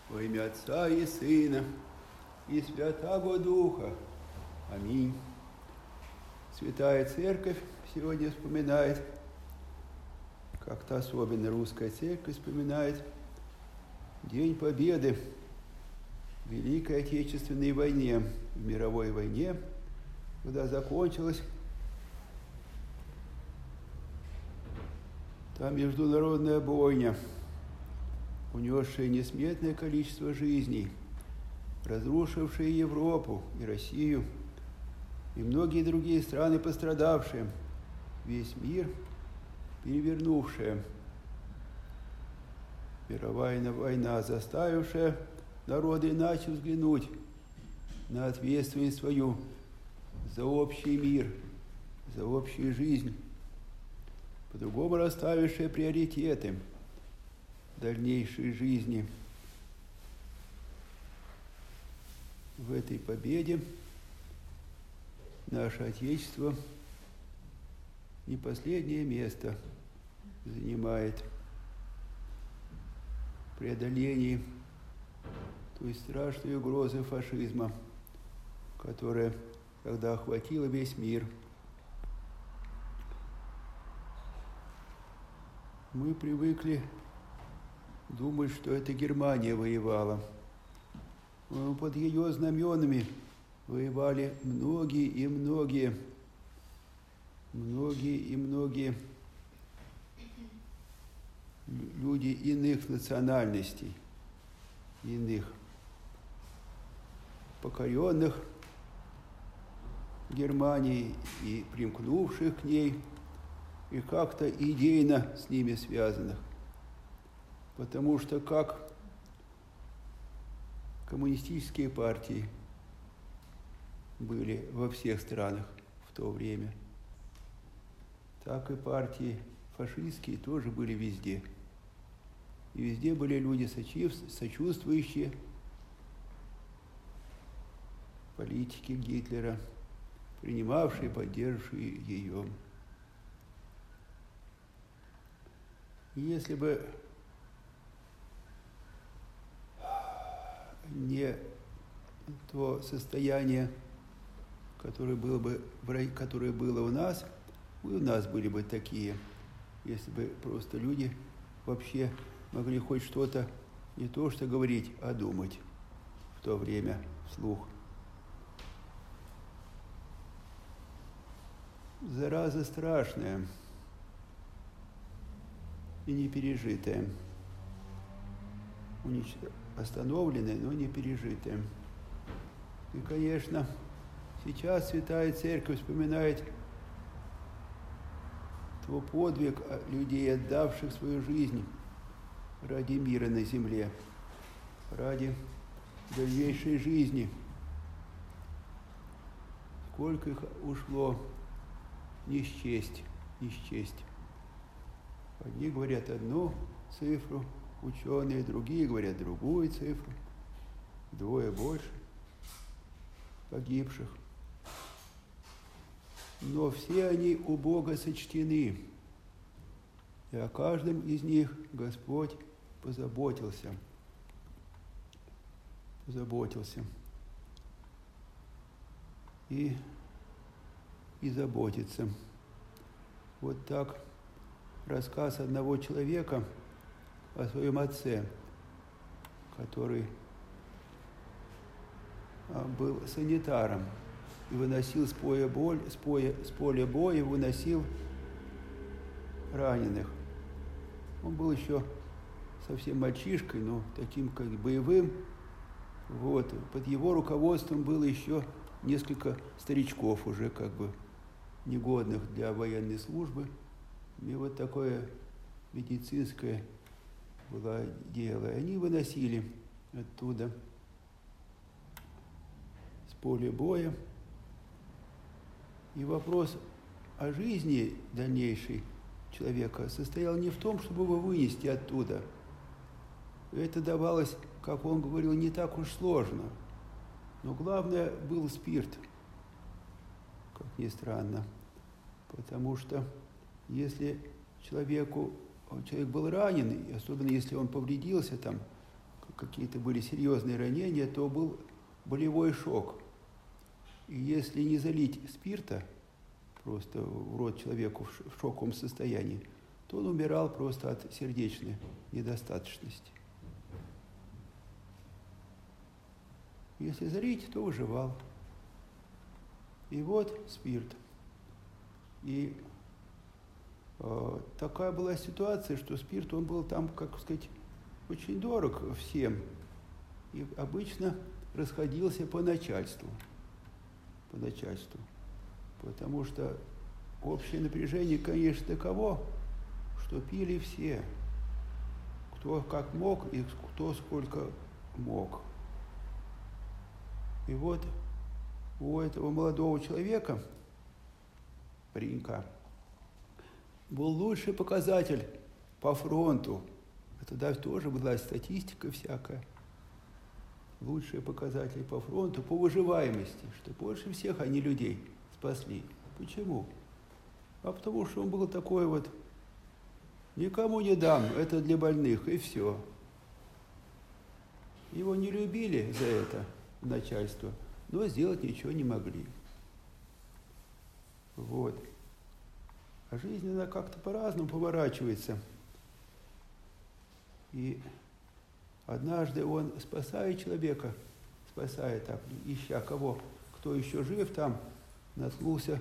Во имя Отца и Сына и Святаго Духа. Аминь. Святая Церковь сегодня вспоминает, как-то особенно русская церковь вспоминает День Победы в Великой Отечественной войне, в мировой войне, когда закончилась та международная бойня, унесшая несметное количество жизней, разрушившая Европу и Россию, и многие другие страны пострадавшие, весь мир перевернувшая. Мировая война, заставившая народы иначе взглянуть на ответственность свою за общий мир, за общую жизнь, по-другому расставившая приоритеты дальнейшей жизни. В этой победе наше Отечество не последнее место занимает в преодолении той страшной угрозы фашизма, которая тогда охватила весь мир. Мы привыкли думать, что это Германия воевала. Но под ее знаменами воевали многие и многие люди иных национальностей, иных, покоренных Германией и примкнувших к ней, и как-то идейно с ними связанных. Потому что как коммунистические партии были во всех странах в то время, так и партии фашистские тоже были везде. И везде были люди сочувствующие политике Гитлера, принимавшие, поддерживавшие ее. И если бы не то состояние, которое было у нас, и у нас были бы такие, если бы просто люди вообще могли хоть что-то не то что говорить, а думать в то время вслух. Зараза страшная и не пережитая. Остановленная, но не пережитая. И, конечно, сейчас Святая Церковь вспоминает твой подвиг людей, отдавших свою жизнь ради мира на земле, ради дальнейшей жизни. Сколько их ушло, не счесть. Одни говорят одну цифру, ученые, другие говорят другую цифру, вдвое больше погибших. Но все они у Бога сочтены, и о каждом из них Господь позаботился. И заботится. Вот так рассказ одного человека о своем отце, который был санитаром и выносил с поля боя, выносил раненых. Он был еще совсем мальчишкой, но таким как боевым. Вот. Под его руководством было еще несколько старичков, уже как бы негодных для военной службы. И вот такое медицинское было дело. И они выносили оттуда с поля боя. И вопрос о жизни дальнейшей человека состоял не в том, чтобы его вынести оттуда. Это давалось, как он говорил, не так уж сложно. Но главное был спирт, как ни странно. Потому что если человек был ранен, и особенно если он повредился там, какие-то были серьезные ранения, то был болевой шок. И если не залить спирта просто в рот человеку в шоковом состоянии, то он умирал просто от сердечной недостаточности. Если залить, то выживал. И вот спирт. И такая была ситуация, что спирт, он был там, как сказать, очень дорог всем. И обычно расходился по начальству. Потому что общее напряжение, конечно, таково, что пили все. Кто как мог и кто сколько мог. И вот у этого молодого человека, паренька, был лучший показатель по фронту. Тогда тоже была статистика всякая. Лучшие показатели по фронту, по выживаемости, что больше всех они людей спасли. Почему? А потому что он был такой вот: никому не дам, это для больных, и все. Его не любили за это начальство, но сделать ничего не могли. Вот. А жизнь, она как-то по-разному поворачивается. И однажды он, спасая человека, так, ища кого, кто еще жив там, наткнулся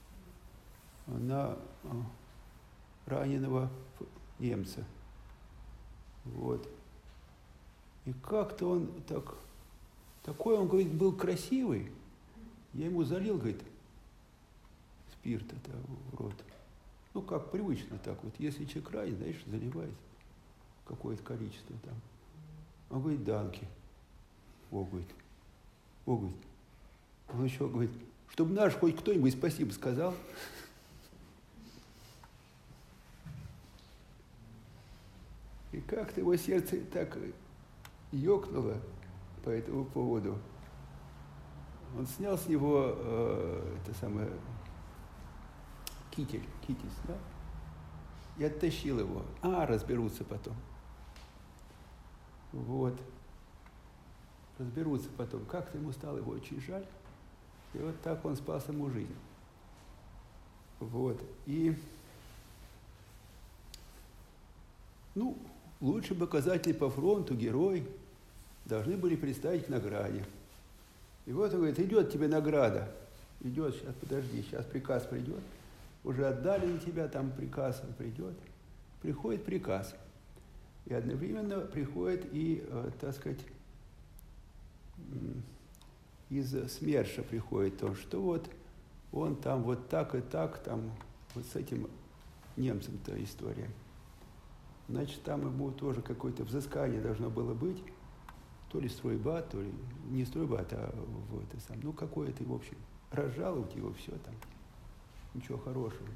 на раненого немца. Вот. И как-то он такой, он, говорит, был красивый. Я ему залил, говорит, спирта в рот. Ну, как привычно так вот. Если человек ранен, знаешь, заливает какое-то количество там. Он говорит, данки. Говорит. Он еще говорит, чтобы наш хоть кто-нибудь спасибо сказал. И как-то его сердце так ёкнуло по этому поводу. Он снял с него китель снял и оттащил его. Разберутся потом. Вот. Разберутся потом. Как-то ему стало его очень жаль. И вот так он спас ему жизнь. Вот. И, лучший показатель по фронту, герой, должны были представить к награде. И вот он говорит, идет тебе награда. Идет, сейчас, подожди, сейчас приказ придет. Уже отдали на тебя, там приказ придет. Приходит приказ. И одновременно приходит и, так сказать, из СМЕРШа приходит то, что вот он там вот так и так, там вот с этим немцем-то история. Значит, там ему тоже какое-то взыскание должно было быть, то ли стройбат, то ли не стройбат, а вот это сам, какое-то, в общем, разжаловать его, все там, ничего хорошего.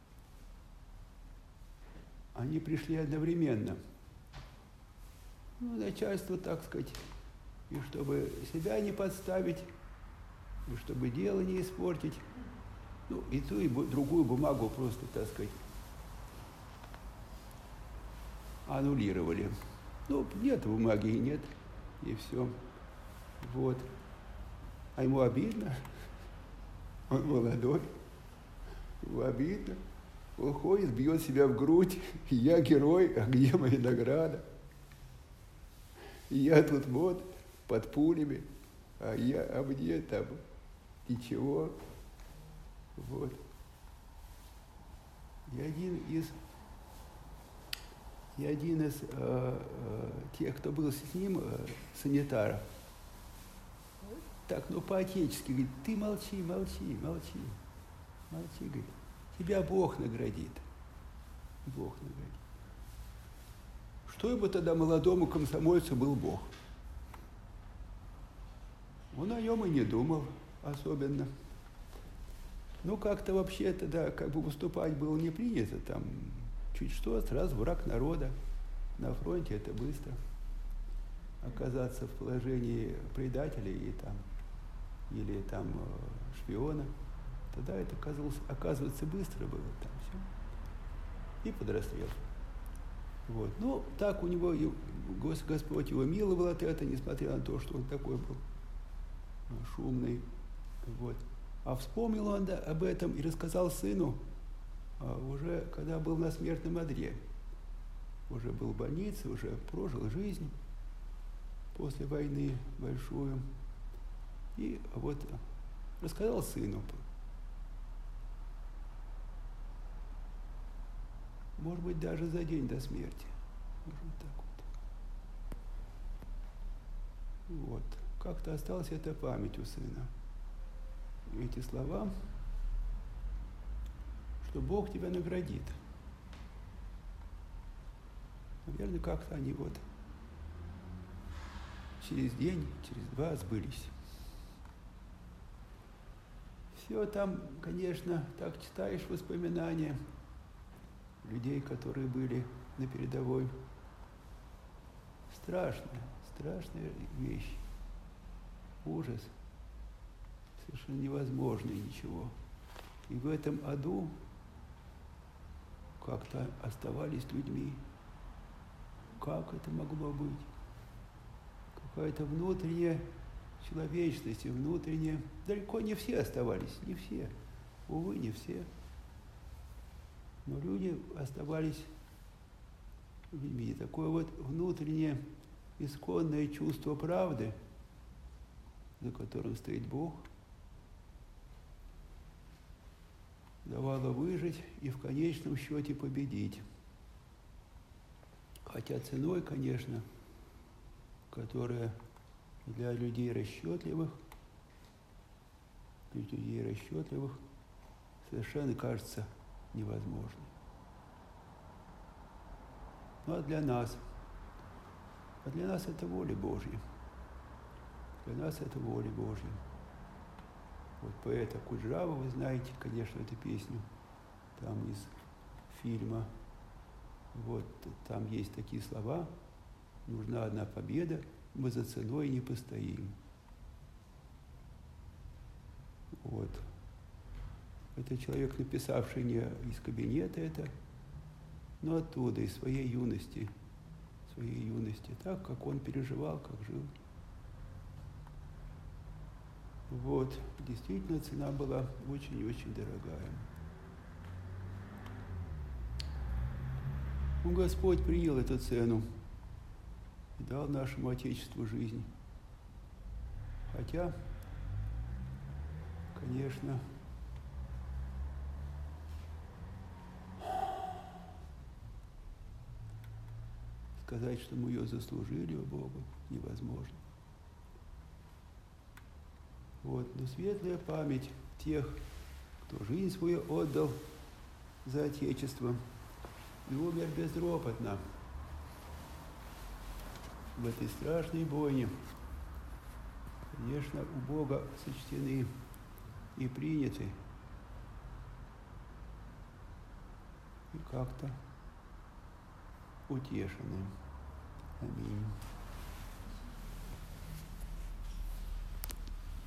Они пришли одновременно. Начальство, так сказать, и чтобы себя не подставить, и чтобы дело не испортить, и ту, и другую бумагу просто, так сказать, аннулировали. Нет бумаги и нет, и все. Вот. А ему обидно. Он молодой. Ему обидно. Он ходит, бьет себя в грудь. Я герой, а где моя награда? И я тут вот под пулями, а мне там ничего. Вот. И один из тех, кто был с ним, санитаров, так, по-отечески говорит, ты молчи, говорит, тебя Бог наградит. Бог наградит. Что ему тогда молодому комсомольцу был Бог? Он о нем и не думал особенно. Как-то вообще тогда выступать было не принято, там чуть что, сразу враг народа. На фронте это быстро. Оказаться в положении предателя или шпиона. Тогда это, оказывается, быстро было там все. И под расстрел. Вот. Ну, так у него Господь его миловал от этого, несмотря на то, что он такой был шумный. Вот. А вспомнил он об этом и рассказал сыну уже когда был на смертном одре. Уже был в больнице, уже прожил жизнь после войны большую. И вот рассказал сыну. Может быть, даже за день до смерти. Может быть, так вот. Вот. Как-то осталась эта память у сына. Эти слова, что Бог тебя наградит. Наверное, как-то они вот через день, через два сбылись. Все там, конечно, так читаешь воспоминания людей, которые были на передовой. Страшная вещь. Ужас. Совершенно невозможное ничего. И в этом аду как-то оставались людьми. Как это могло быть? Какая-то внутренняя человечность и внутренняя... Далеко не все оставались, не все. Увы, не все. Но люди оставались людьми. Такое вот внутреннее исконное чувство правды, за которым стоит Бог, давало выжить и в конечном счете победить. Хотя ценой, конечно, которая для людей расчетливых совершенно кажется невозможной. Ну а для нас это воля Божья. Для нас это воля Божья. Вот поэта Куджава, вы знаете, конечно, эту песню, там из фильма. Вот там есть такие слова: нужна одна победа, мы за ценой не постоим. Вот. Это человек, написавший не из кабинета это, но оттуда, из своей юности, так, как он переживал, как жил. Вот. Действительно, цена была очень-очень дорогая. Ну, Господь принял эту цену и дал нашему Отечеству жизнь. Хотя, конечно, сказать, что мы ее заслужили у Бога, невозможно. Вот. Но светлая память тех, кто жизнь свою отдал за Отечество и умер безропотно в этой страшной бойне, конечно, у Бога сочтены и приняты, и как-то утешены. Аминь.